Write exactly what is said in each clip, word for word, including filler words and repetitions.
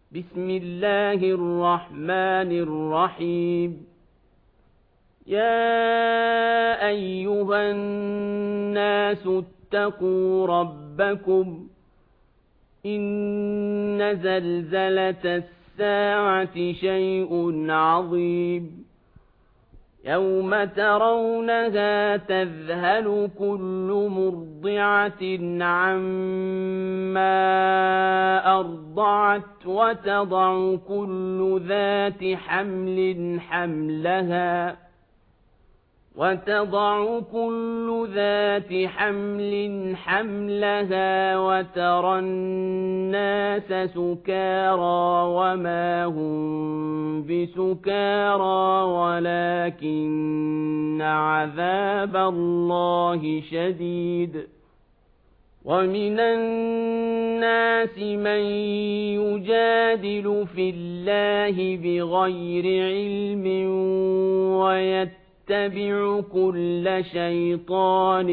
بسم الله الرحمن الرحيم يا أيها الناس اتقوا ربكم إن زلزلة الساعة شيء عظيم يوم ترونها تذهل كل مرضعة عما أرضعت وتضع كل ذات حمل حملها وتضع كل ذات حمل حملها وترى الناس سكارى وما هم بسكارى ولكن عذاب الله شديد ومن الناس من يجادل في الله بغير علم ويتبع اتبع كل شيطان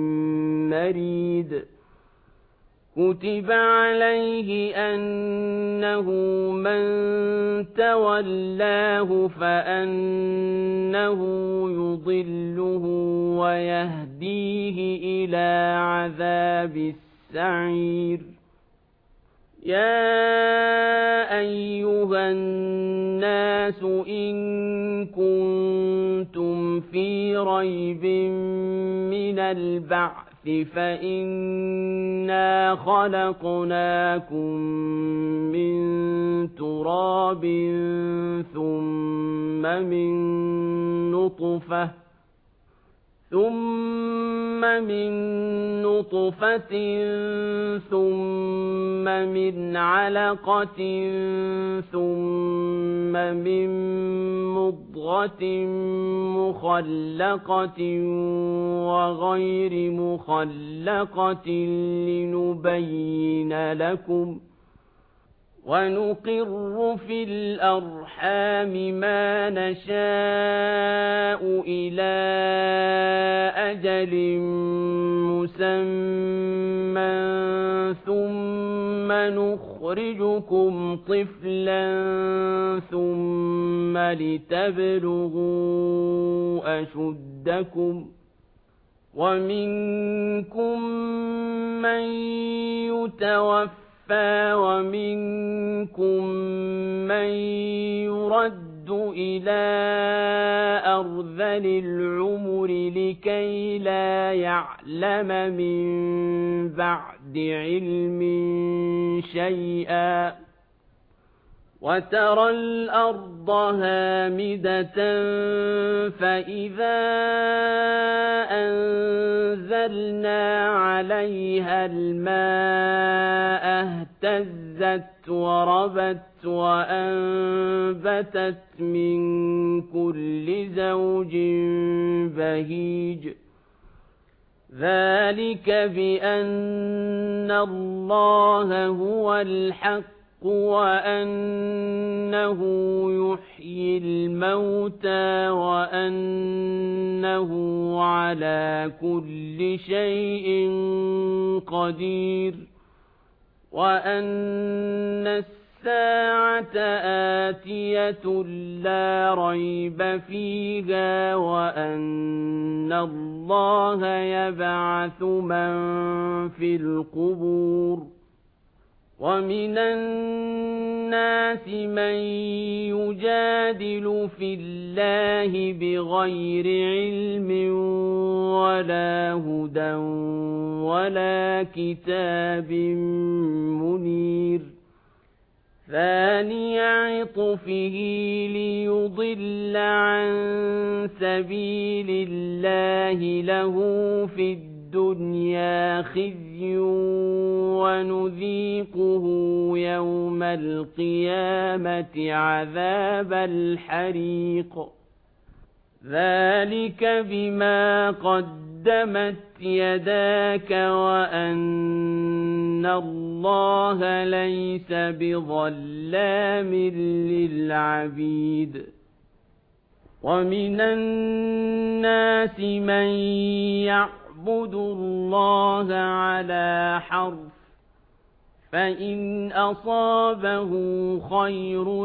مريد كتب عليه أنه من تولاه فأنه يضله ويهديه إلى عذاب السعير يا أيها الناس إن كنتم في ريب من البعث فإنا خلقناكم من تراب ثم من نطفة ثم من نطفة ثم من علقة ثم من مضغة مخلقة وغير مخلقة لنبين لكم ونقر في الأرحام ما نشاء إلى أجل مسمى ثم نخرجكم طفلا ثم لتبلغوا أشدكم ومنكم من يتوفى ومنكم من يرد إلى أرذل العمر لكي لا يعلم من بعد علم شيئا وترى الأرض هامدة فإذا أنزلنا عليها الماء اهتزت وربت وأنبتت من كل زوج بهيج ذلك بأن الله هو الحق وأنه يحيي الموتى وأنه على كل شيء قدير وأن الساعة آتية لا ريب فيها وأن الله يبعث من في القبور ومن الناس من يجادل في الله بغير علم ولا هدى ولا كتاب منير ثاني عطفه ليضل عن سبيل الله له في الدنيا خزي ونذيقه يوم القيامة عذاب الحريق ذلك بما قدمت يداك وأن الله ليس بظلام للعبيد ومن الناس من يعبد الله على حرف فإن أصابه خير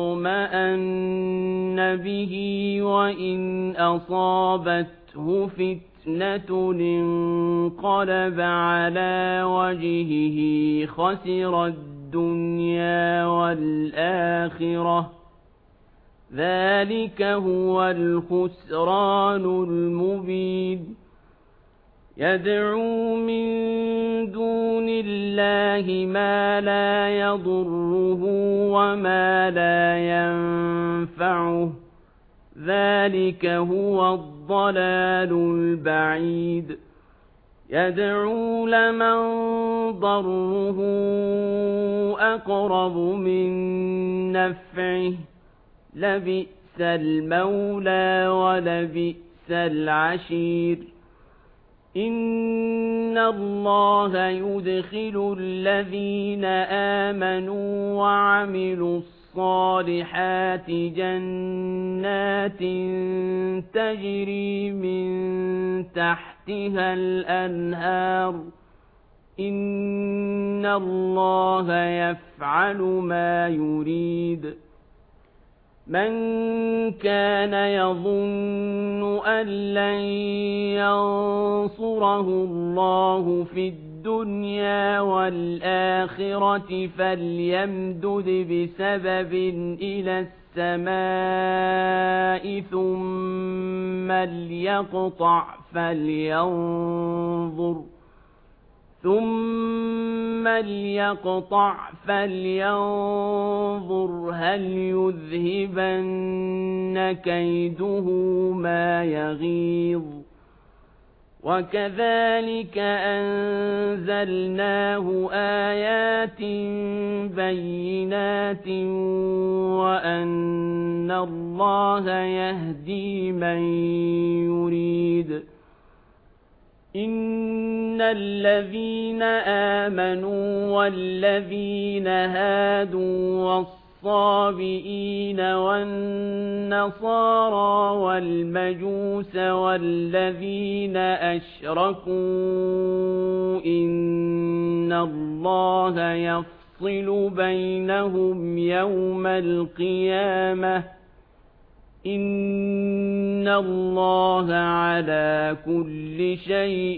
اطمأن به وإن أصابته فتنة انقلب على وجهه خسر الدنيا والآخرة ذلك هو الخسران المبين يدعو من دون الله ما لا يضره وما لا ينفعه ذلك هو الضلال البعيد يدعو لمن ضره أقرب من نفعه لبئس المولى ولبئس العشير إن الله يدخل الذين آمنوا وعملوا الصالحات جنات تجري من تحتها الأنهار إن الله يفعل ما يريد من كان يظن أن لن ينصره الله في الدنيا والآخرة فليمدد بسبب إلى السماء ثم ليقطع فلينظر ثم ليقطع فلينظر هل يذهبن كيده ما يغيظ وكذلك أنزلناه آيات بينات وأن الله يهدي من يريد إن الذين آمنوا والذين هادوا والصابئين والنصارى والمجوس والذين أشركوا إن الله يفصل بينهم يوم القيامة إن الله على كل شيء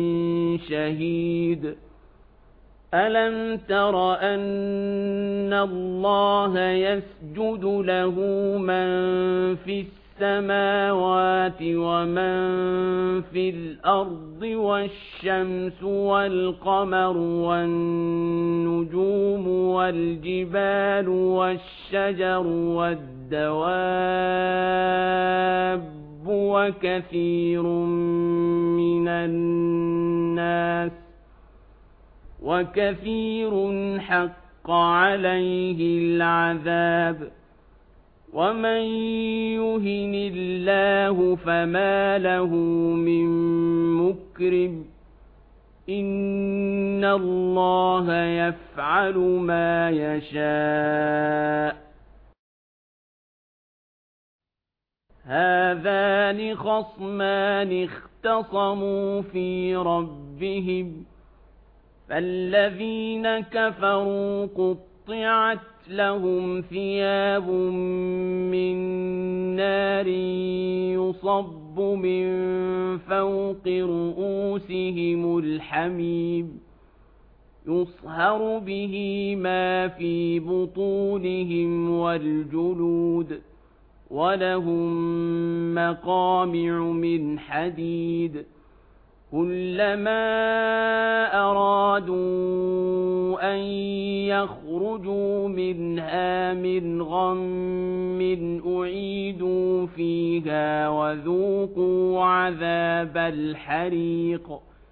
شهيد ألم تر أن الله يسجد له من في السماوات ومن في الأرض والشمس والقمر والنجوم والجبال والشجر والدواب وكثير من الناس وكثير حق عليه العذاب ومن يهن الله فما له من مكرم إن الله يفعل ما يشاء هذان خصمان اختصموا في ربهم فالذين كفروا قطعت لهم ثياب من نار يصب من فوق رؤوسهم الحميم يصهر به ما في بطونهم والجلود ولهم مقامع من حديد كلما أرادوا أن يخرجوا منها من غم أعيدوا فيها وذوقوا عذاب الحريق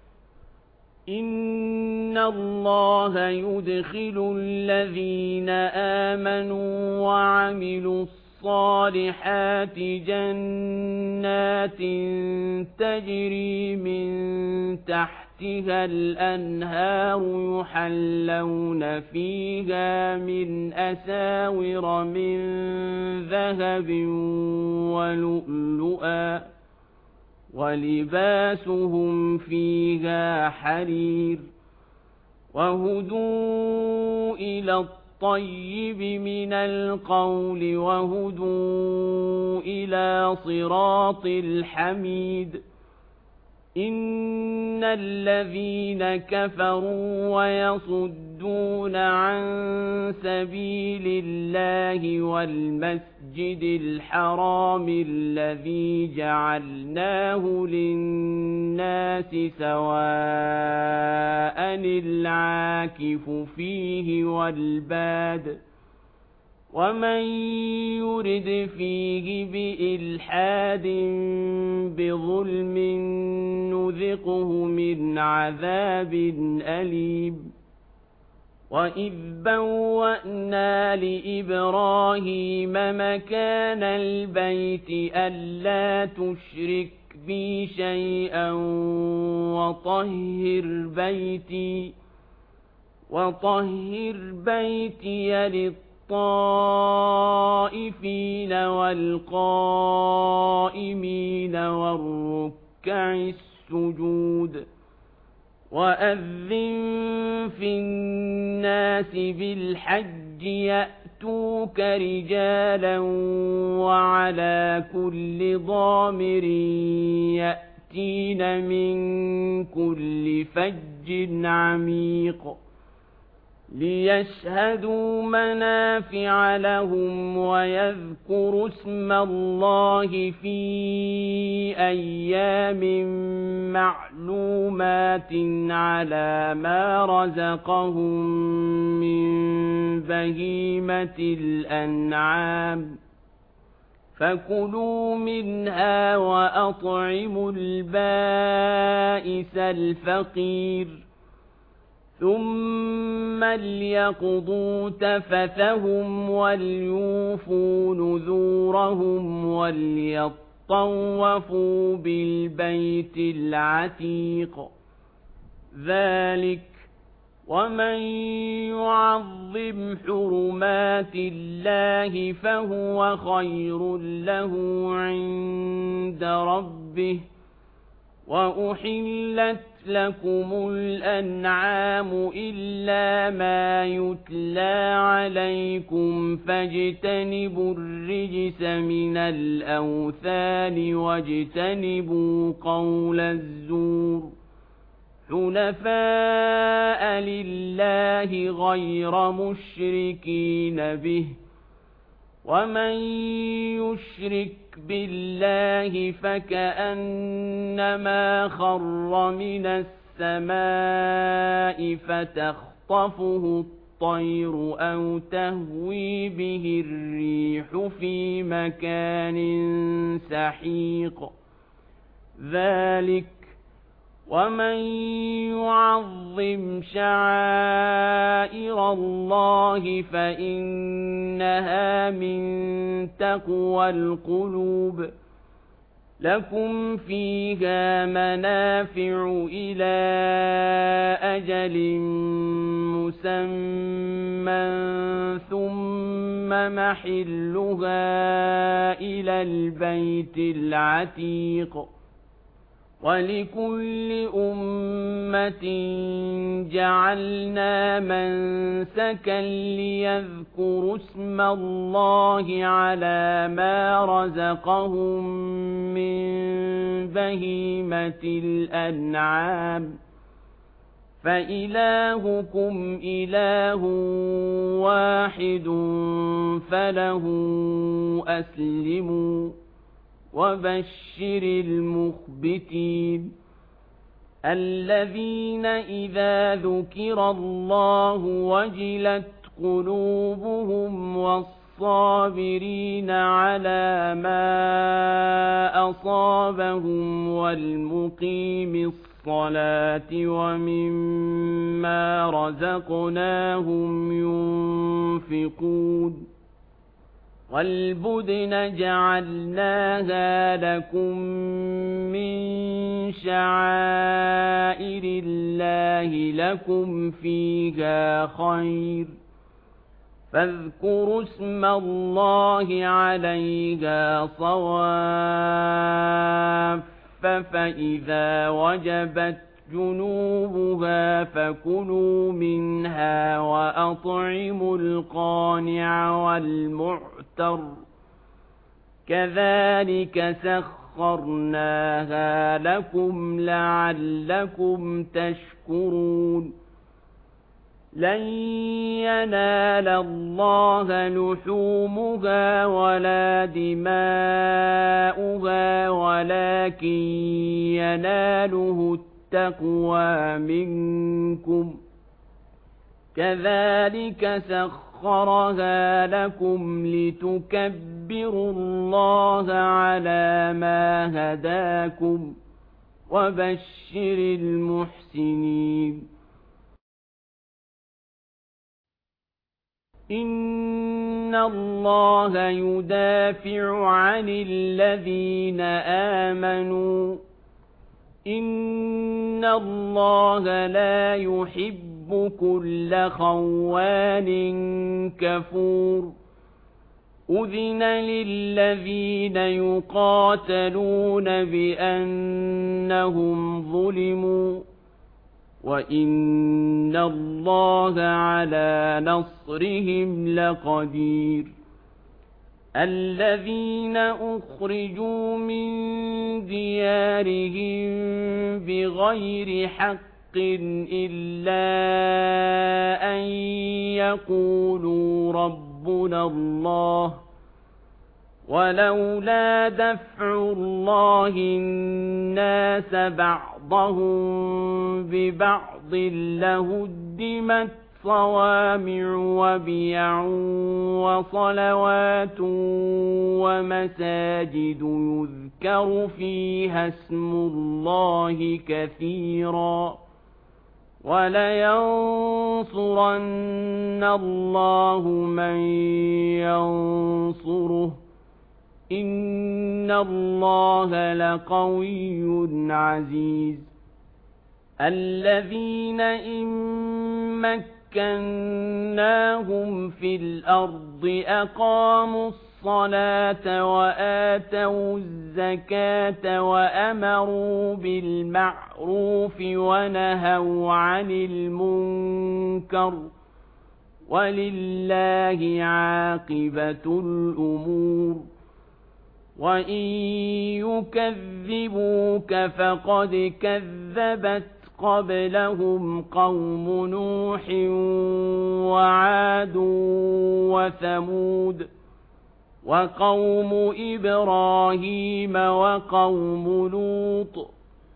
إن الله يدخل الذين آمنوا وعملوا الصالحات جنات تجري من تحتها الأنهار يحلون فيها من أساور من ذهب ولؤلؤا ولباسهم فيها حرير وهدوا إلى الطيب من القول وهدوا إلى صراط الحميد إن الذين كفروا ويصدون عن سبيل الله والمسجد الحرام الذي جعلناه للناس سواء العاكف فيه والباد ومن يرد فيه بإلحاد بظلم نذقه من عذاب أليم وإذ بوأنا لإبراهيم مكان البيت ألا تشرك بي شيئا وطهر بيتي وطهر بيتي للطائفين والقائمين والركع السجود وأذن في الناس بالحج يأتوك رجالا وعلى كل ضامر يأتين من كل فج عميق ليشهدوا منافع لهم ويذكروا اسم الله في أيام معلومات على ما رزقهم من بهيمة الأنعام فكلوا منها وأطعموا البائس الفقير ثم ليقضوا تفثهم وليوفوا نذورهم وليطوفوا بالبيت العتيق ذلك ومن يعظم حرمات الله فهو خير له عند ربه وأحلت لكم الأنعام إلا ما يتلى عليكم فاجتنبوا الرجس من الأوثان واجتنبوا قول الزور حنفاء لله غير مشركين به ومن يشرك بالله فكأنما خر من السماء فتخطفه الطير أو تهوي به الريح في مكان سحيق ذلك ومن يعظم شعائر الله فإنها من تقوى القلوب لكم فيها منافع إلى أجل مسمى ثم محلها إلى البيت العتيق ولكل أمة جعلنا منسكا ليذكروا اسم الله على ما رزقهم من بهيمة الأنعام فإلهكم إله واحد فله أسلموا وبشر المخبتين الذين إذا ذكر الله وجلت قلوبهم والصابرين على ما أصابهم والمقيم الصلاة ومما رزقناهم ينفقون والبدن جعلناها لكم من شعائر الله لكم فيها خير فاذكروا اسم الله عليها صواف فإذا وجبت جنوبها فكلوا منها وأطعموا القانع والمعتر كذلك سخرناها لكم لعلكم تشكرون لن ينال الله لحومها ولا دماؤها ولكن يناله التقوى منكم كذلك سخرها لكم لتكبروا الله على ما هداكم وبشر المحسنين إن الله يدافع عن الذين آمنوا إن الله لا يحب كل خوان كفور أذن للذين يقاتلون بأنهم ظلموا وإن الله على نصرهم لقدير الذين أخرجوا من ديارهم بغير حق إلا أن يقولوا ربنا الله ولولا دفع الله الناس بعضهم ببعض لهدمت صوامع وبيع وصلوات ومساجد يذكر فيها اسم الله كثيرا ولينصرن الله من ينصره إن الله لقوي عزيز الذين إن مكناهم في الأرض أقاموا الصلاة وآتوا الزكاة وأمروا بالمعروف ونهوا عن المنكر ولله عاقبة الأمور وإن يكذبوك فقد كذبت قبلهم قوم نوح وعاد وثمود وقوم إبراهيم وقوم لوط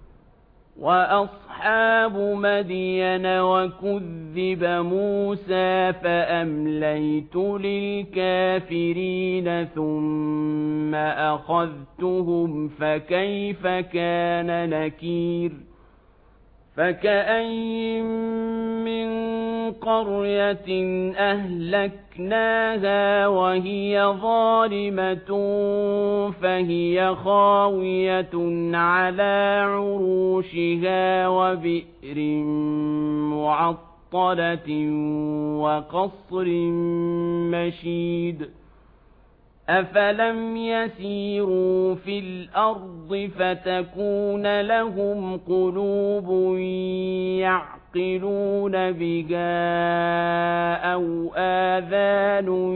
وأصحاب مدين وكذب موسى فأمليت للكافرين ثم أخذتهم فكيف كان نكير فكأين من قرية أهلكناها وهي ظالمة فهي خاوية على عروشها وبئر معطلة وقصر مشيد أفلم يسيروا في الأرض فتكون لهم قلوب يعقلون بها أو آذان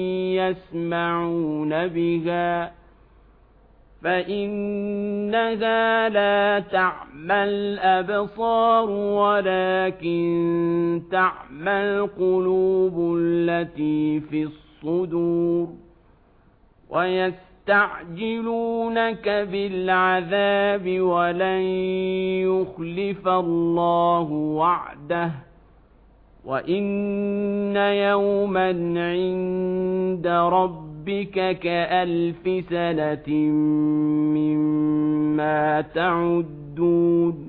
يسمعون بها فإنها لا تعمى الأبصار ولكن تعمى القلوب التي في الصدور ويستعجلونك بالعذاب ولن يخلف الله وعده وإن يوما عند ربك كألف سنة مما تعدون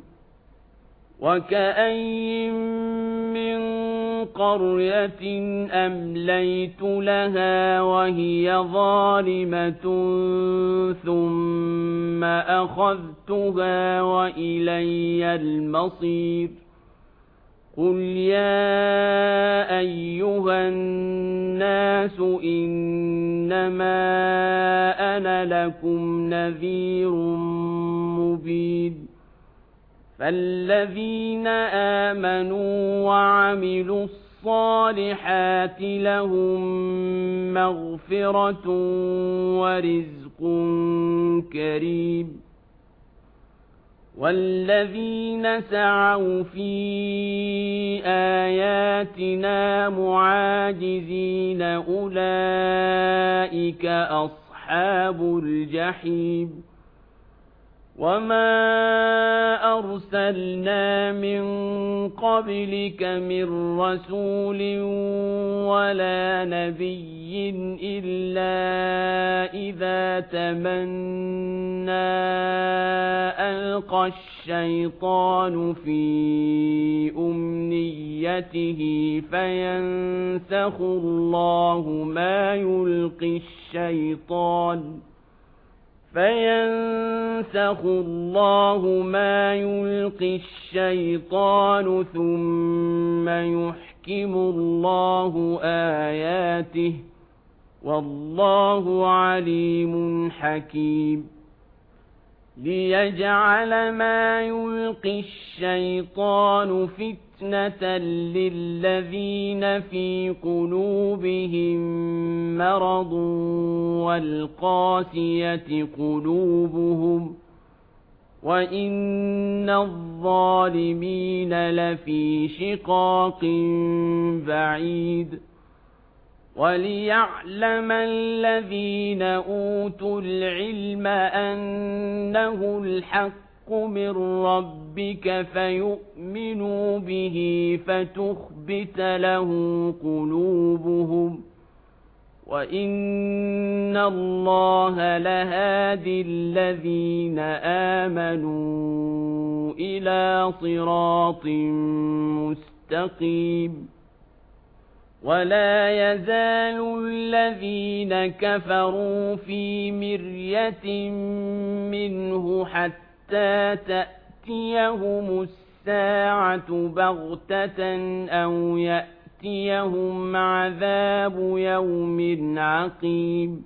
وكأين من قرية أمليت لها وهي ظالمة ثم أخذتها وإلي المصير قل يا أيها الناس إنما أنا لكم نذير مبين فالذين آمنوا وعملوا الصالحات لهم مغفرة ورزق كريم والذين سعوا في آياتنا معاجزين أولئك أصحاب الجحيم وما أرسلنا من قبلك من رسول ولا نبي إلا إذا تمنى ألقى الشيطان في أمنيته فينسخ الله ما يلقي الشيطان فينسخ الله ما يلقي الشيطان ثم يحكم الله آياته والله عليم حكيم ليجعل ما يلقي الشيطان فتنة للذين في قلوبهم مرض والقاسية قلوبهم وإن الظالمين لفي شقاق بعيد وليعلم الذين أوتوا العلم أنه الحق من ربك فيؤمنوا به فتخبت له قلوبهم وإن الله لهادي الذين آمنوا إلى صراط مستقيم ولا يزال الذين كفروا في مرية منه حتى تأتيهم الساعة بغتة أو يأتيهم عذاب يوم عقيم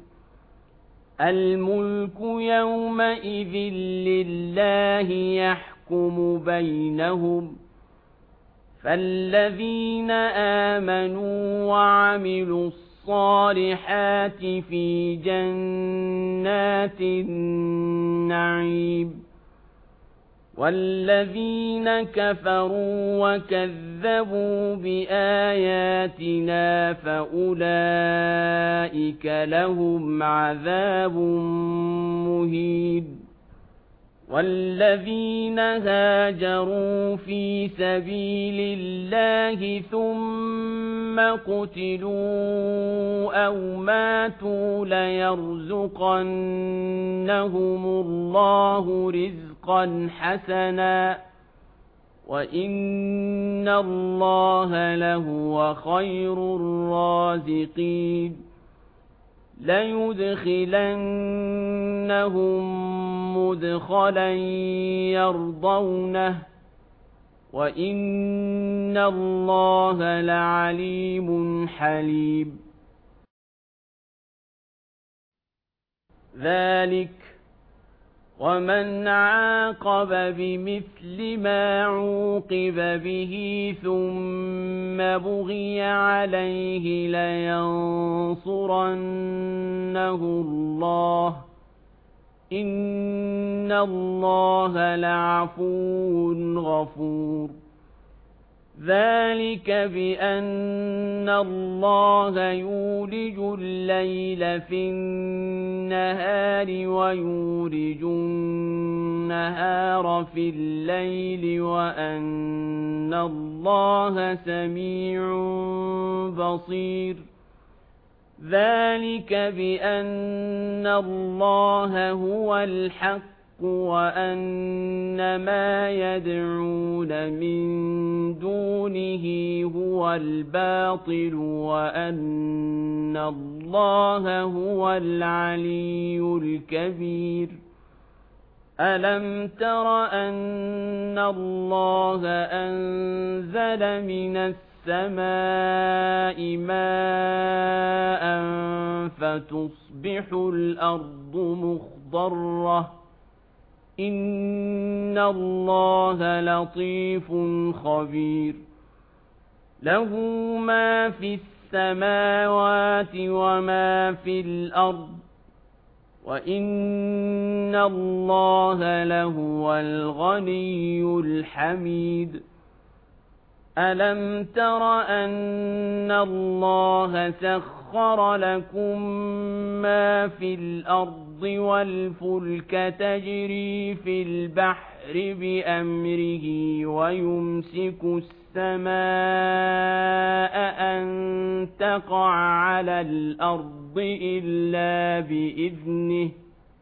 الملك يومئذ لله يحكم بينهم فالذين آمنوا وعملوا الصالحات في جنات النعيم والذين كفروا وكذبوا بآياتنا فأولئك لهم عذاب مهين والذين هاجروا في سبيل الله ثم قتلوا أو ماتوا ليرزقنهم الله رزقا حسنا وإن الله لهو خير الرازقين ليدخلنهم مدخلا يرضونه وإن الله لعليم حليم ذلك ومن عاقب بمثل ما عوقب به ثم بغي عليه لينصرنه الله إن الله لعفو غفور ذلك بأن الله يولج الليل في النهار ويولج النهار في الليل وأن الله سميع بصير ذلك بأن الله هو الحق وأن ما يدعون من دونه هو الباطل وأن الله هو العلي الكبير ألم تر أن الله أنزل من السماء ماء فتصبح الأرض مخضرة إن الله لطيف خبير له ما في السماوات وما في الأرض وإن الله لهو الغني الحميد ألم تر أن الله سخر لكم ما في الأرض والفلك تجري في البحر بأمره ويمسك السماء أن تقع على الأرض إلا بإذنه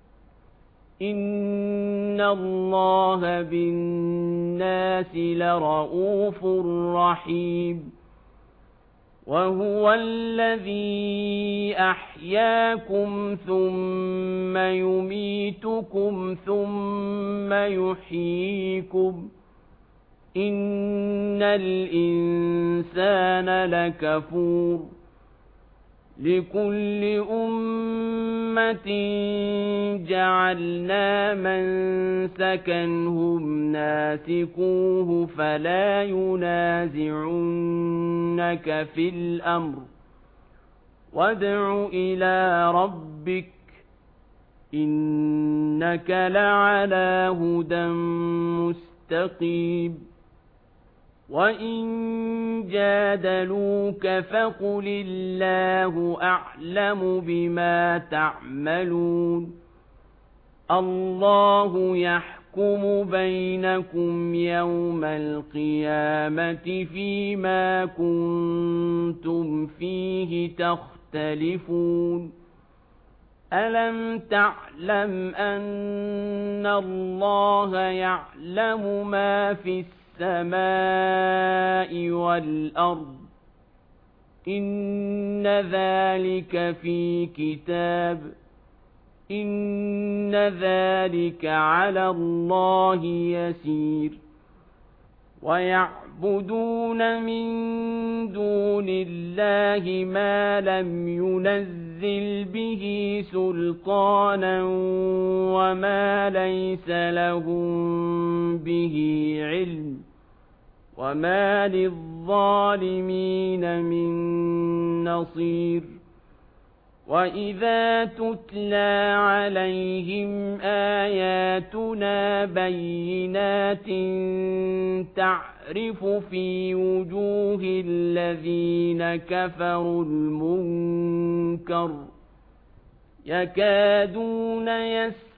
إن الله بالناس لرءوف رحيم وهو الذي أحياكم ثم يميتكم ثم يحييكم إن الإنسان لكفور لكل أمة جعلنا منسكا هم ناسكوه فلا ينازعنك في الأمر وادع إلى ربك إنك لعلى هدى مستقيم وإن جادلوك فقل الله أعلم بما تعملون الله يحكم بينكم يوم القيامة فيما كنتم فيه تختلفون ألم تعلم أن الله يعلم ما في السماء السماء والأرض إن ذلك في كتاب إن ذلك على الله يسير ويعبدون من دون الله ما لم ينزل به سلطانا وما ليس لهم به علم وما للظالمين من نصير وإذا تتلى عليهم آياتنا بينات تعرف في وجوه الذين كفروا المنكر يكادون يسطون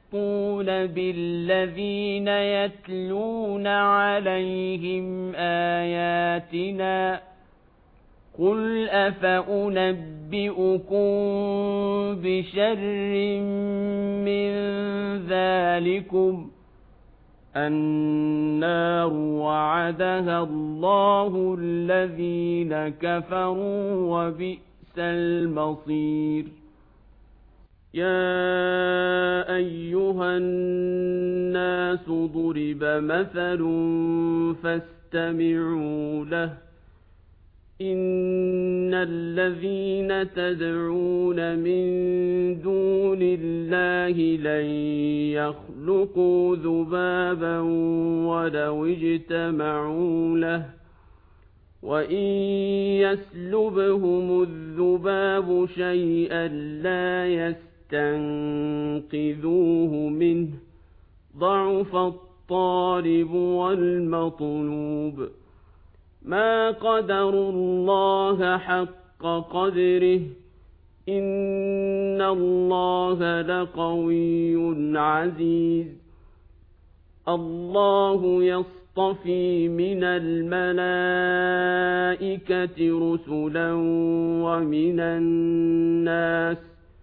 بالذين يتلون عليهم آياتنا قل أفأنبئكم بشر من ذلكم النار وعدها الله الذين كفروا وبئس المصير يا أيها الناس ضرب مثل فاستمعوا له إن الذين تدعون من دون الله لن يخلقوا ذبابا ولو اجتمعوا له وإن يسلبهم الذباب شيئا لا يستنقذوه منه ضعف الطالب والمطلوب ما قدروا الله حق قدره إن الله لقوي عزيز الله يصطفي من الملائكة رسلا ومن الناس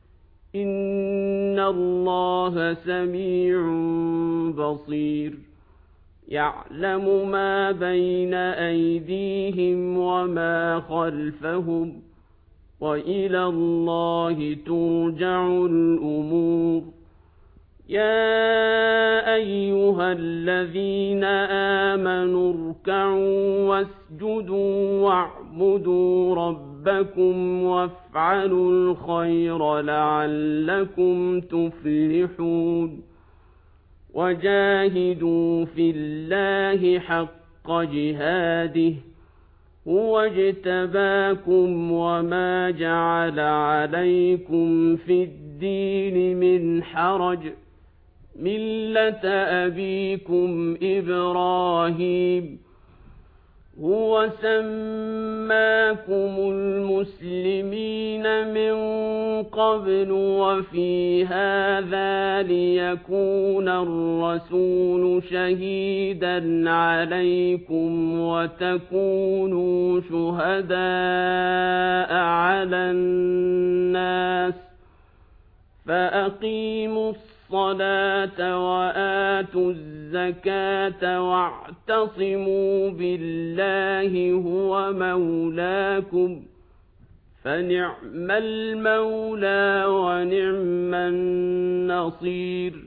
إن الله سميع بصير يعلم ما بين أيديهم وما خلفهم وإلى الله ترجع الأمور يا أيها الذين آمنوا اركعوا واسجدوا واعبدوا ربكم وافعلوا الخير لعلكم تفلحون وجاهدوا في الله حق جهاده هو اجتباكم وما جعل عليكم في الدين من حرج ملة أبيكم إبراهيم هو سماكم المسلمين من قبل وفي هذا ليكون الرسول شهيدا عليكم وتكونوا شهداء على الناس فأقيموا الصلاة وآتوا الزكاة واعتصموا بالله هو مولاكم فنعم المولى ونعم النصير